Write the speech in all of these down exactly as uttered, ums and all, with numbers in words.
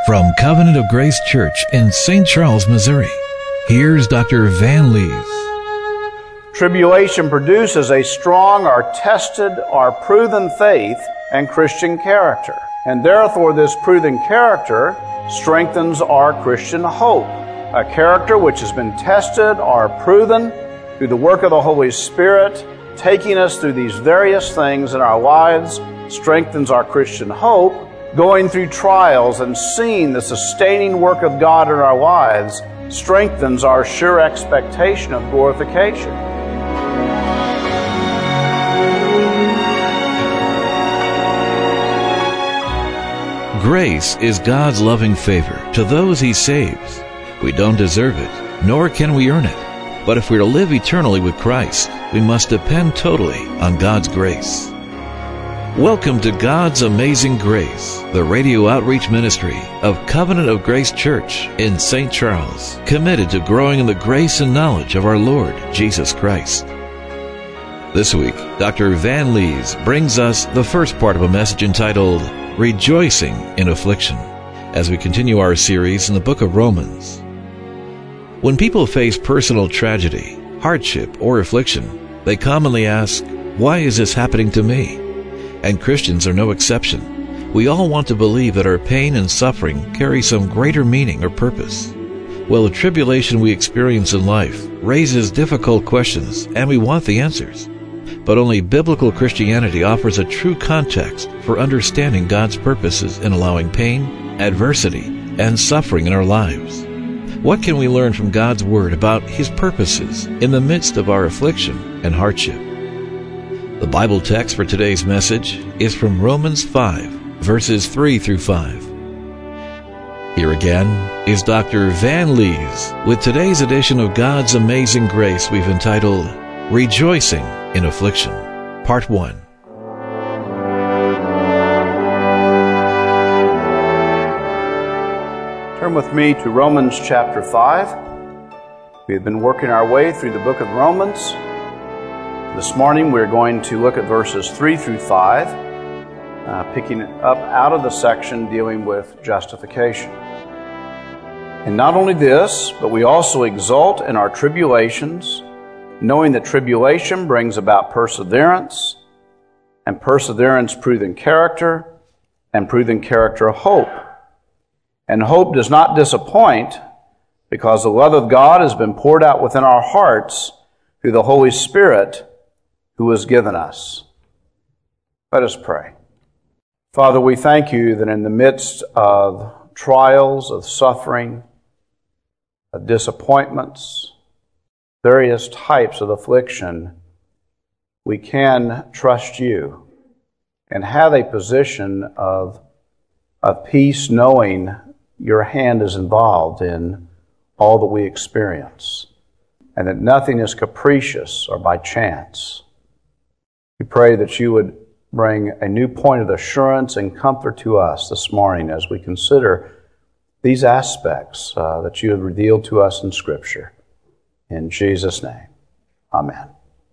From Covenant of Grace Church in Saint Charles, Missouri, here's Doctor Van Lees. Tribulation produces a strong or tested or proven faith and Christian character. And therefore this proven character strengthens our Christian hope. A character which has been tested or proven through the work of the Holy Spirit, taking us through these various things in our lives, strengthens our Christian hope. Going through trials and seeing the sustaining work of God in our lives strengthens our sure expectation of glorification. Grace is God's loving favor to those He saves. We don't deserve it, nor can we earn it. But if we're to live eternally with Christ, we must depend totally on God's grace. Welcome to God's Amazing Grace, the radio outreach ministry of Covenant of Grace Church in Saint Charles, committed to growing in the grace and knowledge of our Lord Jesus Christ. This week, Doctor Van Lees brings us the first part of a message entitled Rejoicing in Affliction, as we continue our series in the book of Romans. When people face personal tragedy, hardship, or affliction, they commonly ask, "Why is this happening to me?" And Christians are no exception. We all want to believe that our pain and suffering carry some greater meaning or purpose. Well, the tribulation we experience in life raises difficult questions, and we want the answers. But only biblical Christianity offers a true context for understanding God's purposes in allowing pain, adversity, and suffering in our lives. What can we learn from God's Word about His purposes in the midst of our affliction and hardship? The Bible text for today's message is from Romans five, verses three through five. Here again is Doctor Van Lees with today's edition of God's Amazing Grace we've entitled Rejoicing in Affliction, Part one. Turn with me to Romans chapter five. We have been working our way through the book of Romans. This morning we're going to look at verses three through five, uh, picking it up out of the section dealing with justification. And not only this, but we also exult in our tribulations, knowing that tribulation brings about perseverance, and perseverance proven character, and proven character hope. And hope does not disappoint, because the love of God has been poured out within our hearts through the Holy Spirit who has given us. Let us pray. Father, we thank you that in the midst of trials, of suffering, of disappointments, various types of affliction, we can trust you and have a position of, of peace, knowing your hand is involved in all that we experience, and that nothing is capricious or by chance. We pray that you would bring a new point of assurance and comfort to us this morning as we consider these aspects uh, that you have revealed to us in Scripture. In Jesus' name, amen.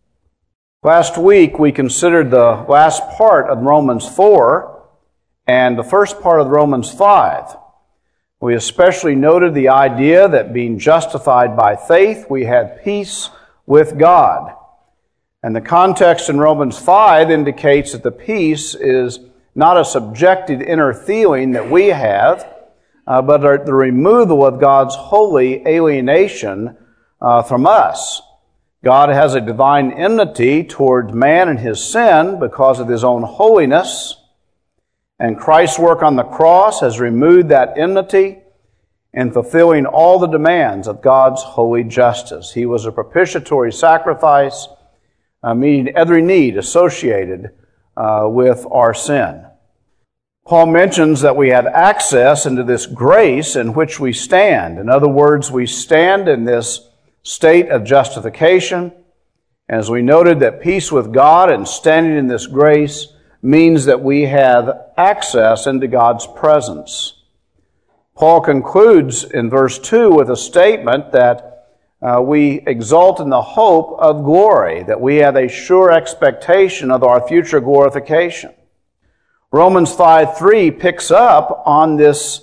Last week we considered the last part of Romans four and the first part of Romans five. We especially noted the idea that being justified by faith, we had peace with God. And the context in Romans five indicates that the peace is not a subjective inner feeling that we have, uh, but the removal of God's holy alienation uh, from us. God has a divine enmity toward man and his sin because of His own holiness, and Christ's work on the cross has removed that enmity in fulfilling all the demands of God's holy justice. He was a propitiatory sacrifice, Uh, meeting every need associated uh, with our sin. Paul mentions that we have access into this grace in which we stand. In other words, we stand in this state of justification. As we noted, that peace with God and standing in this grace means that we have access into God's presence. Paul concludes in verse two with a statement that Uh, we exult in the hope of glory, that we have a sure expectation of our future glorification. Romans five three picks up on this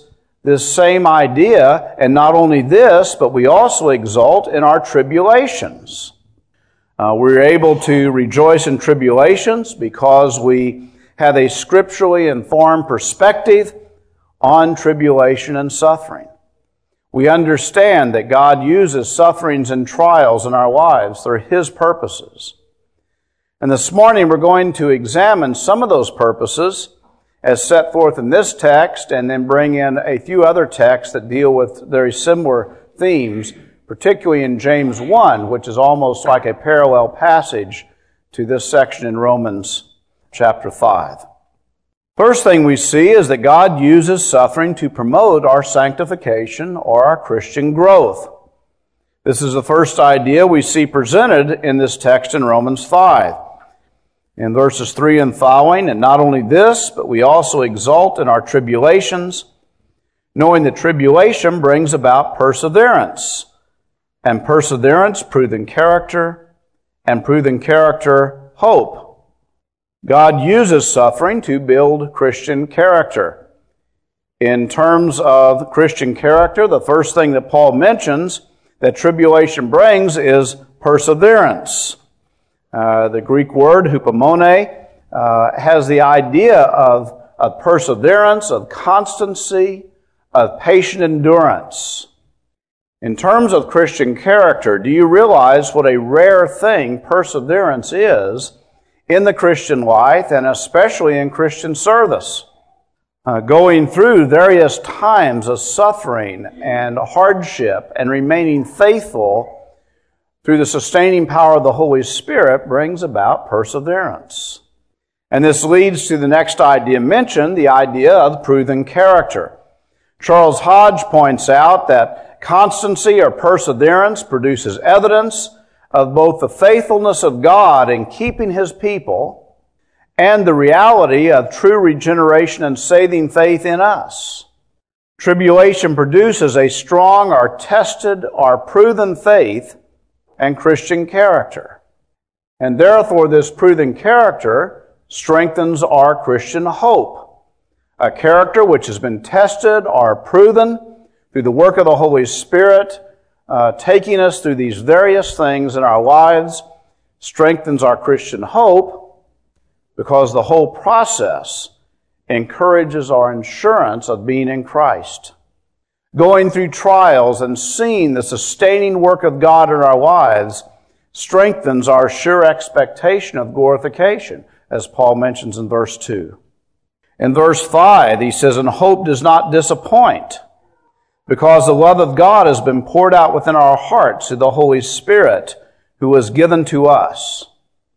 this same idea, and not only this, but we also exult in our tribulations. Uh, we're able to rejoice in tribulations because we have a scripturally informed perspective on tribulation and suffering. We understand that God uses sufferings and trials in our lives for His purposes. And this morning we're going to examine some of those purposes as set forth in this text, and then bring in a few other texts that deal with very similar themes, particularly in James one, which is almost like a parallel passage to this section in Romans chapter five. First thing we see is that God uses suffering to promote our sanctification or our Christian growth. This is the first idea we see presented in this text in Romans five. In verses three and following, and not only this, but we also exult in our tribulations, knowing that tribulation brings about perseverance, and perseverance, proven character, and proven character, hope. God uses suffering to build Christian character. In terms of Christian character, the first thing that Paul mentions that tribulation brings is perseverance. Uh, the Greek word hupomone uh, has the idea of, of perseverance, of constancy, of patient endurance. In terms of Christian character, do you realize what a rare thing perseverance is in the Christian life, and especially in Christian service? Uh, going through various times of suffering and hardship and remaining faithful through the sustaining power of the Holy Spirit brings about perseverance. And this leads to the next idea mentioned, the idea of proven character. Charles Hodge points out that constancy or perseverance produces evidence of both the faithfulness of God in keeping His people and the reality of true regeneration and saving faith in us. Tribulation produces a strong or tested or proven faith and Christian character. And therefore, this proven character strengthens our Christian hope. A character which has been tested or proven through the work of the Holy Spirit, uh, taking us through these various things in our lives, strengthens our Christian hope, because the whole process encourages our assurance of being in Christ. Going through trials and seeing the sustaining work of God in our lives strengthens our sure expectation of glorification, as Paul mentions in verse two. In verse five, he says, "And hope does not disappoint, because the love of God has been poured out within our hearts through the Holy Spirit, who was given to us."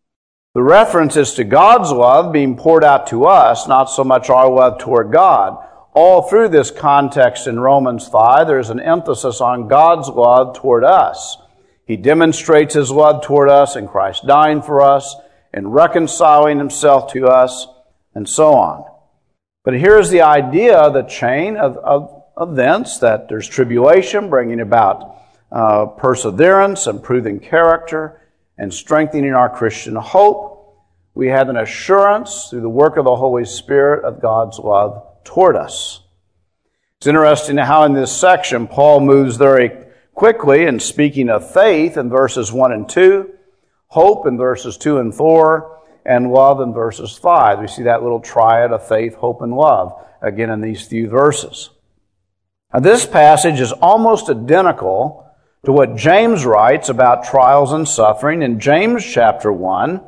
The reference is to God's love being poured out to us, not so much our love toward God. All through this context in Romans five, there's an emphasis on God's love toward us. He demonstrates His love toward us in Christ dying for us, in reconciling Himself to us, and so on. But here's the idea, the chain of, of events, that there's tribulation bringing about uh, perseverance and proving character and strengthening our Christian hope. We have an assurance through the work of the Holy Spirit of God's love toward us. It's interesting how in this section Paul moves very quickly in speaking of faith in verses one and two, hope in verses two and four, and love in verses five. We see that little triad of faith, hope, and love again in these few verses. Now, this passage is almost identical to what James writes about trials and suffering in James chapter one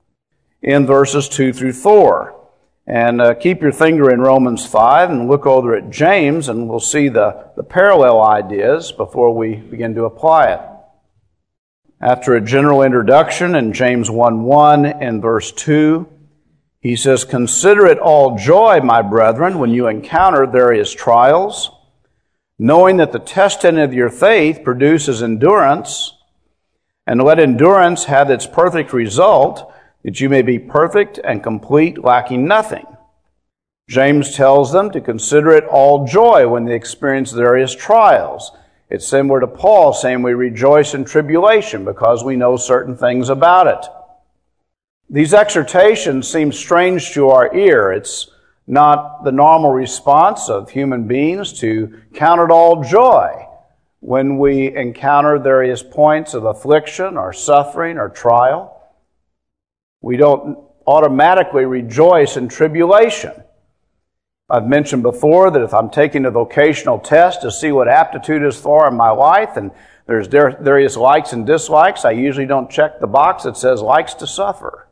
in verses two through four. And uh, keep your finger in Romans five and look over at James, and we'll see the, the parallel ideas before we begin to apply it. After a general introduction in James one one and verse two, he says, "Consider it all joy, my brethren, when you encounter various trials, knowing that the testing of your faith produces endurance, and let endurance have its perfect result, that you may be perfect and complete, lacking nothing." James tells them to consider it all joy when they experience various trials. It's similar to Paul saying we rejoice in tribulation because we know certain things about it. These exhortations seem strange to our ear. It's not the normal response of human beings to count it all joy when we encounter various points of affliction or suffering or trial. We don't automatically rejoice in tribulation. I've mentioned before that if I'm taking a vocational test to see what aptitude is for in my life, and there's various likes and dislikes, I usually don't check the box that says likes to suffer.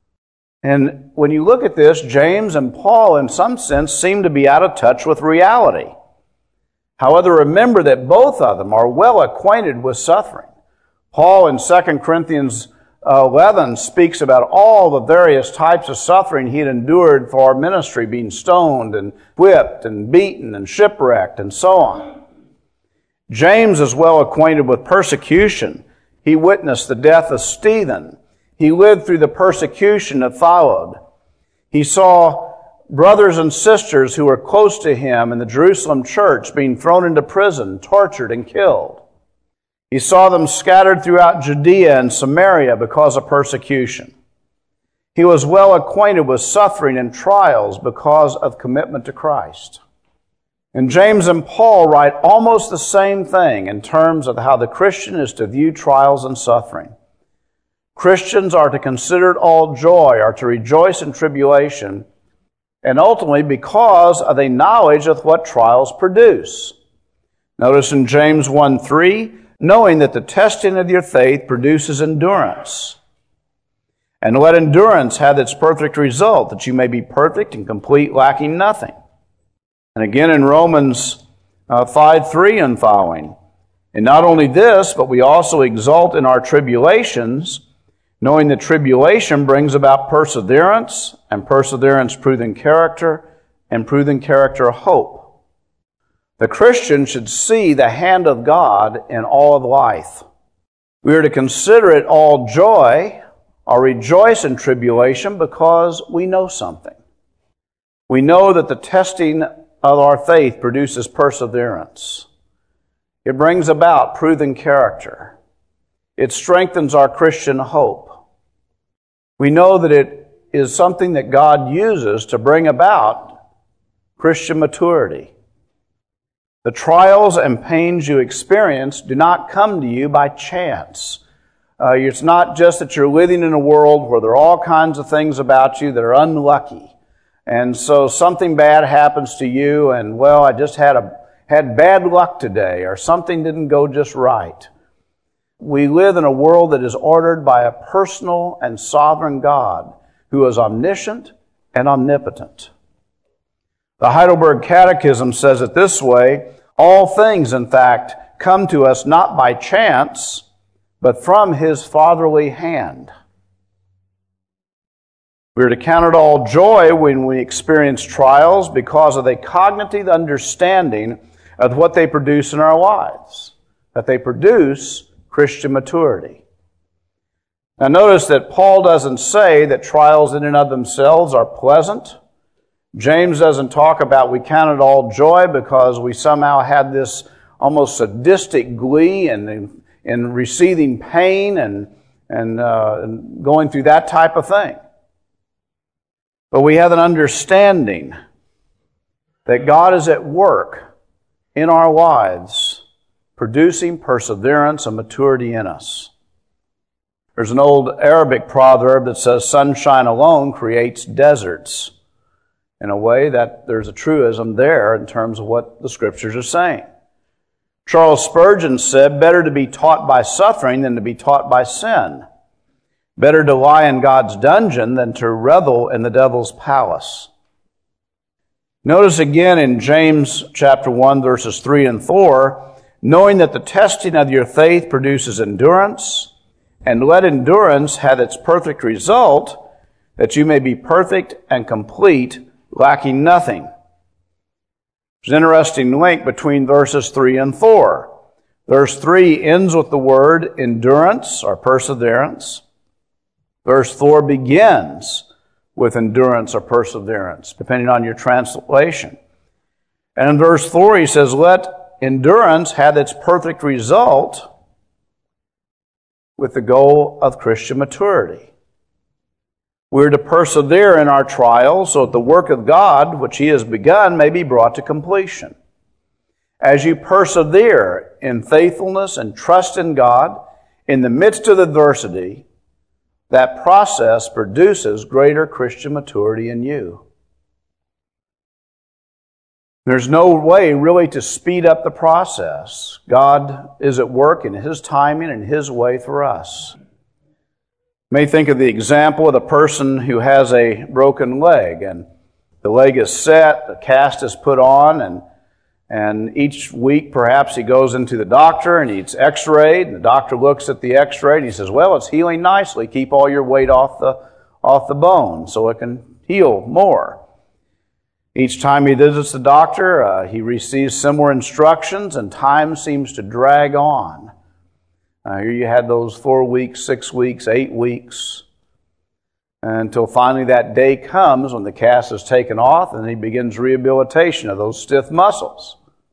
And when you look at this, James and Paul, in some sense, seem to be out of touch with reality. However, remember that both of them are well acquainted with suffering. Paul in Second Corinthians eleven speaks about all the various types of suffering he had endured for ministry, being stoned and whipped and beaten and shipwrecked and so on. James is well acquainted with persecution. He witnessed the death of Stephen. He lived through the persecution that followed. He saw brothers and sisters who were close to him in the Jerusalem church being thrown into prison, tortured, and killed. He saw them scattered throughout Judea and Samaria because of persecution. He was well acquainted with suffering and trials because of commitment to Christ. And James and Paul write almost the same thing in terms of how the Christian is to view trials and suffering. Christians are to consider it all joy, are to rejoice in tribulation, and ultimately because of a knowledge of what trials produce. Notice in James one three, knowing that the testing of your faith produces endurance. And let endurance have its perfect result, that you may be perfect and complete, lacking nothing. And again in Romans uh, five three and following, and not only this, but we also exult in our tribulations, knowing that tribulation brings about perseverance, and perseverance proven character, and proven character hope. The Christian should see the hand of God in all of life. We are to consider it all joy, or rejoice in tribulation, because we know something. We know that the testing of our faith produces perseverance. It brings about proven character. It strengthens our Christian hope. We know that it is something that God uses to bring about Christian maturity. The trials and pains you experience do not come to you by chance. Uh, it's not just that you're living in a world where there are all kinds of things about you that are unlucky. And so something bad happens to you and, well, I just had a had bad luck today, or something didn't go just right. We live in a world that is ordered by a personal and sovereign God who is omniscient and omnipotent. The Heidelberg Catechism says it this way: all things, in fact, come to us not by chance, but from His fatherly hand. We are to count it all joy when we experience trials because of the cognitive understanding of what they produce in our lives, that they produce Christian maturity. Now notice that Paul doesn't say that trials in and of themselves are pleasant. James doesn't talk about we count it all joy because we somehow had this almost sadistic glee in, in, in receiving pain and, and, uh, and going through that type of thing. But we have an understanding that God is at work in our lives, producing perseverance and maturity in us. There's an old Arabic proverb that says, sunshine alone creates deserts. In a way that there's a truism there in terms of what the Scriptures are saying. Charles Spurgeon said, better to be taught by suffering than to be taught by sin. Better to lie in God's dungeon than to revel in the devil's palace. Notice again in James chapter one, verses three and four, knowing that the testing of your faith produces endurance, and let endurance have its perfect result, that you may be perfect and complete, lacking nothing. There's an interesting link between verses three and four. Verse three ends with the word endurance or perseverance. Verse four begins with endurance or perseverance, depending on your translation. And in verse four he says, let endurance have its perfect result with the goal of Christian maturity. We're to persevere in our trials so that the work of God, which He has begun, may be brought to completion. As you persevere in faithfulness and trust in God in the midst of adversity, that process produces greater Christian maturity in you. There's no way really to speed up the process. God is at work in His timing and His way for us. You may think of the example of the person who has a broken leg, and the leg is set, the cast is put on, and And each week, perhaps, he goes into the doctor and he's x-rayed, and the doctor looks at the x-ray and he says, well, it's healing nicely. Keep all your weight off the, off the bone so it can heal more. Each time he visits the doctor, uh, he receives similar instructions, and time seems to drag on. Uh, here you had those four weeks, six weeks, eight weeks, until finally that day comes when the cast is taken off and he begins rehabilitation of those stiff muscles.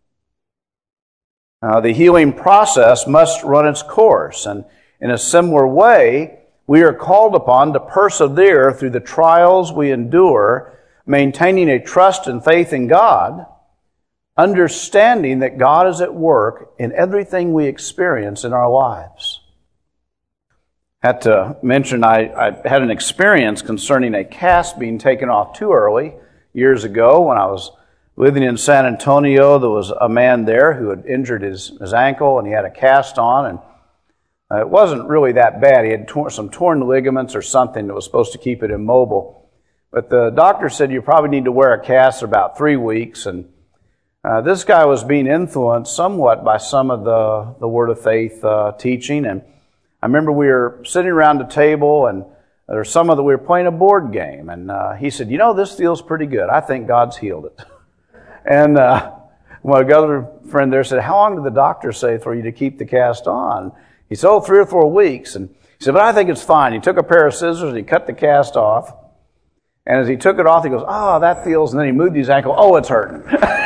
Uh, the healing process must run its course, and in a similar way, we are called upon to persevere through the trials we endure, maintaining a trust and faith in God, understanding that God is at work in everything we experience in our lives. I had to mention I, I had an experience concerning a cast being taken off too early years ago when I was living in San Antonio. There was a man there who had injured his, his ankle, and he had a cast on, and uh, it wasn't really that bad. He had torn, some torn ligaments or something that was supposed to keep it immobile. But the doctor said you probably need to wear a cast for about three weeks, and uh, this guy was being influenced somewhat by some of the, the Word of Faith uh, teaching, and I remember we were sitting around the table, and there was some of the, we were playing a board game, and uh, he said, you know, this feels pretty good. I think God's healed it. And uh, my other friend there said, how long did the doctor say for you to keep the cast on? He said, oh, three or four weeks. And he said, but I think it's fine. He took a pair of scissors and he cut the cast off. And as he took it off, he goes, oh, that feels, and then he moved his ankle. Oh, it's hurting.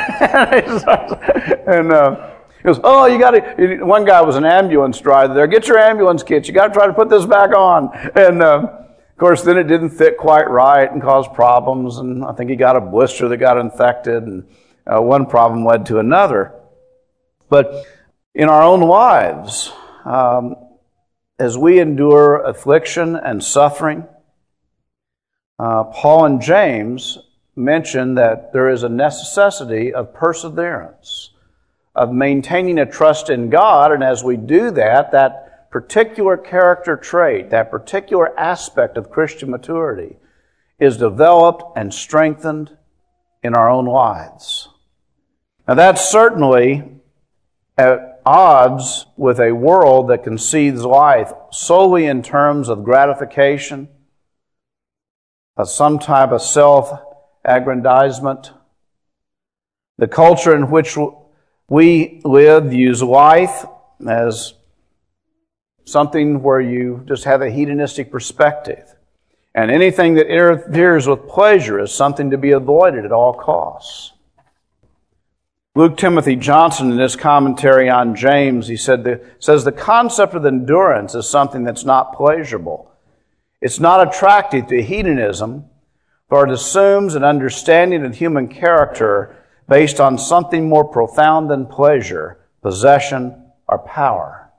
and uh, he goes, oh, you got to, one guy was an ambulance driver there. Get your ambulance kit. You got to try to put this back on. And uh, of course, then it didn't fit quite right and caused problems. And I think he got a blister that got infected, and Uh, one problem led to another. But in our own lives, um, as we endure affliction and suffering, uh, Paul and James mention that there is a necessity of perseverance, of maintaining a trust in God, and as we do that, that particular character trait, that particular aspect of Christian maturity is developed and strengthened in our own lives. Now that's certainly at odds with a world that conceives life solely in terms of gratification, of some type of self-aggrandizement. The culture in which we live views life as something where you just have a hedonistic perspective. And anything that interferes with pleasure is something to be avoided at all costs. Luke Timothy Johnson, in his commentary on James, he said the, says the concept of endurance is something that's not pleasurable. It's not attractive to hedonism, for it assumes an understanding of human character based on something more profound than pleasure, possession, or power.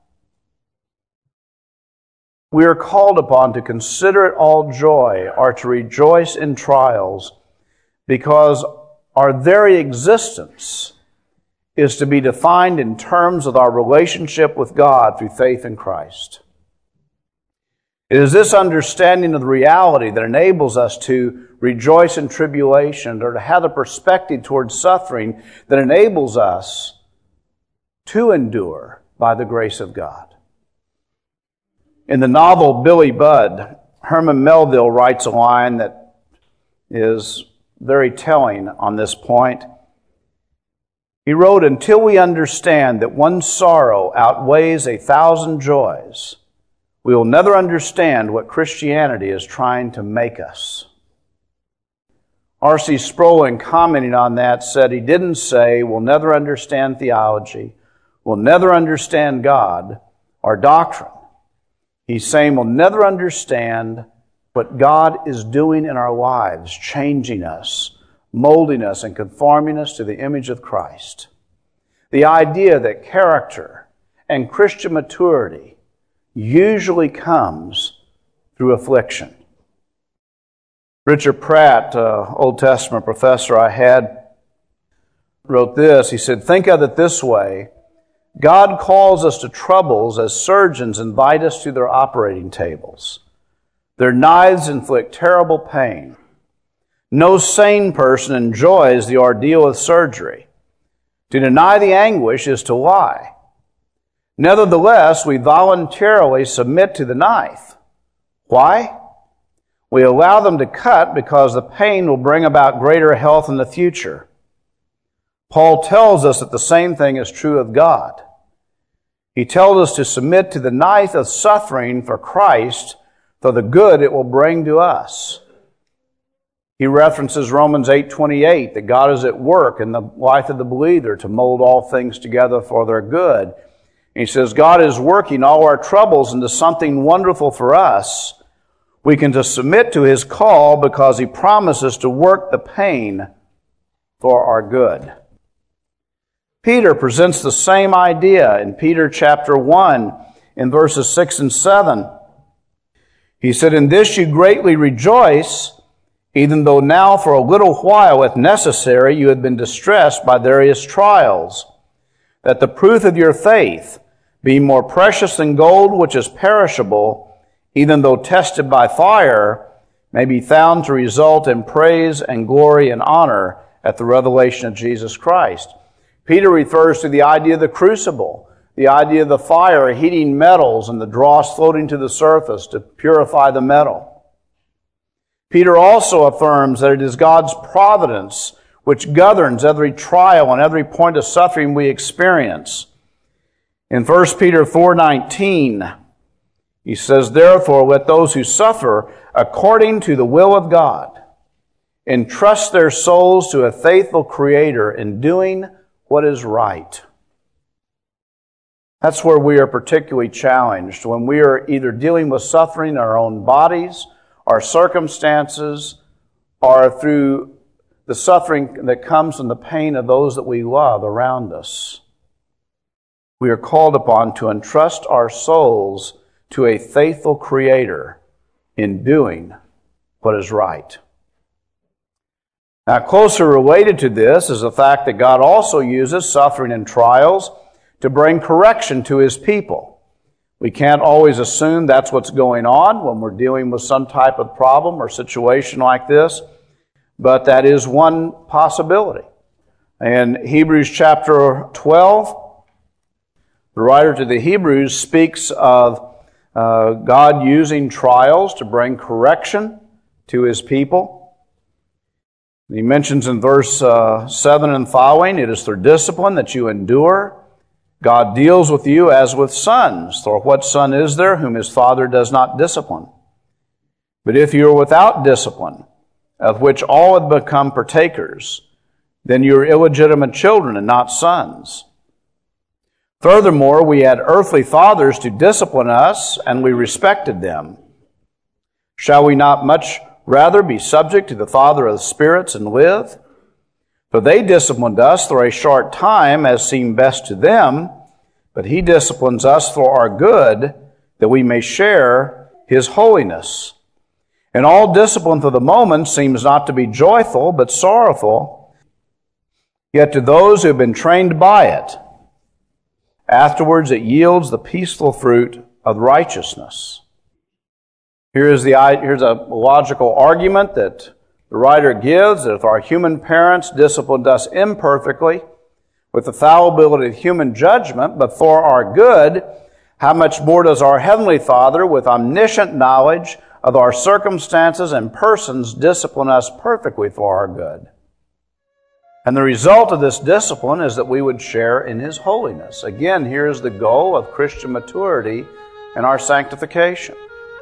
We are called upon to consider it all joy or to rejoice in trials, because our very existence is to be defined in terms of our relationship with God through faith in Christ. It is this understanding of the reality that enables us to rejoice in tribulation, or to have a perspective towards suffering that enables us to endure by the grace of God. In the novel Billy Budd, Herman Melville writes a line that is very telling on this point. He wrote, until we understand that one sorrow outweighs a thousand joys, we will never understand what Christianity is trying to make us. R C Sproul, in commenting on that, said he didn't say we'll never understand theology, we'll never understand God or doctrine. He's saying we'll never understand what God is doing in our lives, changing us, molding us, and conforming us to the image of Christ. The idea that character and Christian maturity usually comes through affliction. Richard Pratt, uh, Old Testament professor I had, wrote this. He said, "Think of it this way. God calls us to troubles as surgeons invite us to their operating tables. Their knives inflict terrible pain. No sane person enjoys the ordeal of surgery. To deny the anguish is to lie. Nevertheless, we voluntarily submit to the knife. Why? We allow them to cut because the pain will bring about greater health in the future. Paul tells us that the same thing is true of God. He tells us to submit to the knife of suffering for Christ for the good it will bring to us. He references Romans eight twenty-eight, that God is at work in the life of the believer to mold all things together for their good. And he says, God is working all our troubles into something wonderful for us. We can just submit to His call because He promises to work the pain for our good. Peter presents the same idea in Peter chapter one in verses six and seven. He said, "In this you greatly rejoice, even though now for a little while, if necessary, you have been distressed by various trials, that the proof of your faith, being more precious than gold which is perishable, even though tested by fire, may be found to result in praise and glory and honor at the revelation of Jesus Christ." Peter refers to the idea of the crucible, the idea of the fire heating metals and the dross floating to the surface to purify the metal. Peter also affirms that it is God's providence which governs every trial and every point of suffering we experience. In First Peter four nineteen, he says, "Therefore let those who suffer according to the will of God entrust their souls to a faithful Creator in doing what is right." That's where we are particularly challenged, when we are either dealing with suffering in our own bodies, our circumstances, or through the suffering that comes from the pain of those that we love around us. We are called upon to entrust our souls to a faithful Creator in doing what is right. Now, closer related to this is the fact that God also uses suffering and trials to bring correction to His people. We can't always assume that's what's going on when we're dealing with some type of problem or situation like this, but that is one possibility. In Hebrews chapter twelve, the writer to the Hebrews speaks of uh, God using trials to bring correction to His people. He mentions in verse uh, seven and following, "It is through discipline that you endure. God deals with you as with sons. For what son is there whom his father does not discipline? But if you are without discipline, of which all have become partakers, then you are illegitimate children and not sons. Furthermore, we had earthly fathers to discipline us, and we respected them. Shall we not much rather be subject to the Father of the spirits and live? For they disciplined us for a short time as seemed best to them, but He disciplines us for our good, that we may share His holiness. And all discipline for the moment seems not to be joyful, but sorrowful. Yet to those who have been trained by it, afterwards it yields the peaceful fruit of righteousness." Here is the, here's a logical argument that the writer gives, that if our human parents disciplined us imperfectly, with the fallibility of human judgment, but for our good, how much more does our Heavenly Father, with omniscient knowledge of our circumstances and persons, discipline us perfectly for our good? And the result of this discipline is that we would share in His holiness. Again, here is the goal of Christian maturity and our sanctification.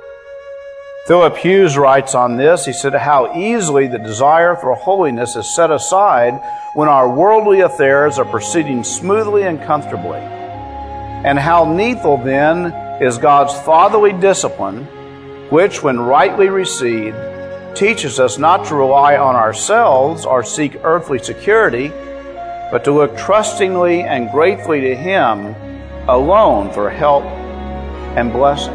Philip Hughes writes on this, he said, "How easily the desire for holiness is set aside when our worldly affairs are proceeding smoothly and comfortably. And how needful then is God's fatherly discipline which, when rightly received, teaches us not to rely on ourselves or seek earthly security, but to look trustingly and gratefully to Him alone for help and blessing.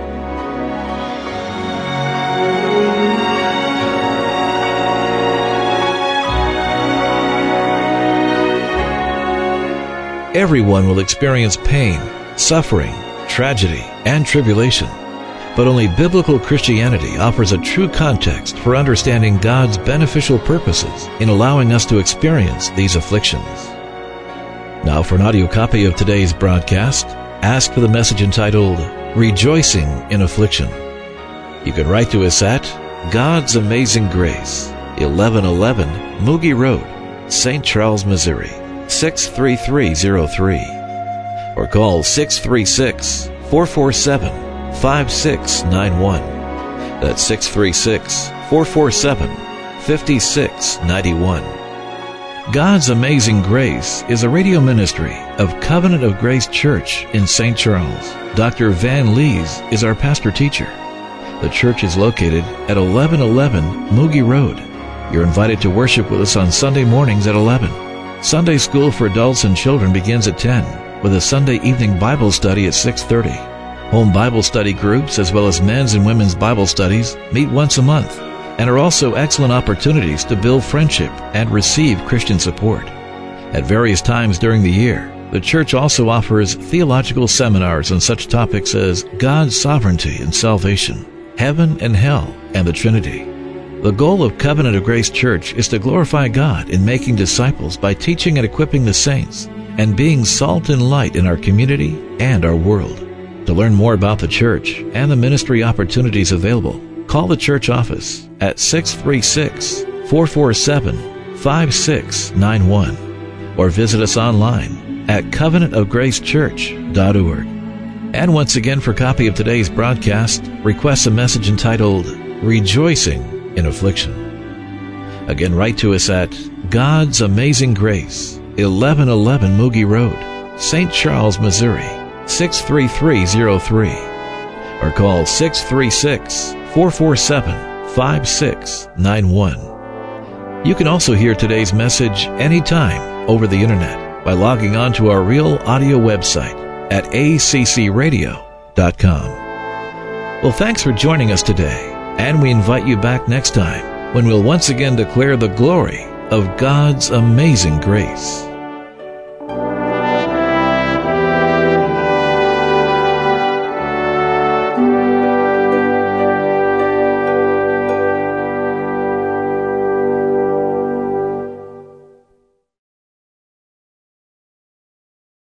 Everyone will experience pain, suffering, tragedy, and tribulation. But only biblical Christianity offers a true context for understanding God's beneficial purposes in allowing us to experience these afflictions. Now for an audio copy of today's broadcast, ask for the message entitled, Rejoicing in Affliction. You can write to us at God's Amazing Grace, eleven eleven Moogie Road, Saint Charles, Missouri, six three three zero three, or call six three six, four four seven, five six nine one. That's six three six, four four seven, five six nine one. God's Amazing Grace is a radio ministry of Covenant of Grace Church in Saint Charles. Doctor Van Lees is our pastor-teacher. The church is located at eleven eleven Moogie Road. You're invited to worship with us on Sunday mornings at eleven. Sunday school for adults and children begins at ten, with a Sunday evening Bible study at six thirty. Home Bible study groups, as well as men's and women's Bible studies, meet once a month and are also excellent opportunities to build friendship and receive Christian support. At various times during the year, the church also offers theological seminars on such topics as God's sovereignty and salvation, heaven and hell, and the Trinity. The goal of Covenant of Grace Church is to glorify God in making disciples by teaching and equipping the saints and being salt and light in our community and our world. To learn more about the church and the ministry opportunities available, call the church office at six three six, four four seven, five six nine one or visit us online at covenant of grace church dot org. And once again, for a copy of today's broadcast, request a message entitled Rejoicing in Affliction. Again, write to us at God's Amazing Grace, eleven eleven Moogie Road, Saint Charles, Missouri, six three three zero three, or call six three six, four four seven, five six nine one. You can also hear today's message anytime over the internet by logging on to our Real Audio website at a c c radio dot com. Well, thanks for joining us today, and we invite you back next time when we'll once again declare the glory of God's amazing grace.